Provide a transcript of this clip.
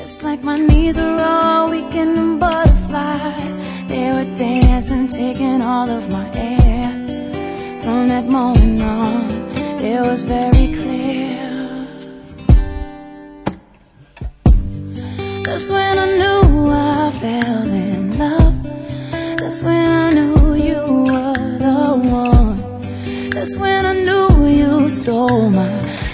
It's like my knees are all weakened and butterflies. They were dancing, taking all of my air. From that moment on, it was very clear. That's when I knew I fell in love. That's when I knew you were the one. That's when I knew you stole my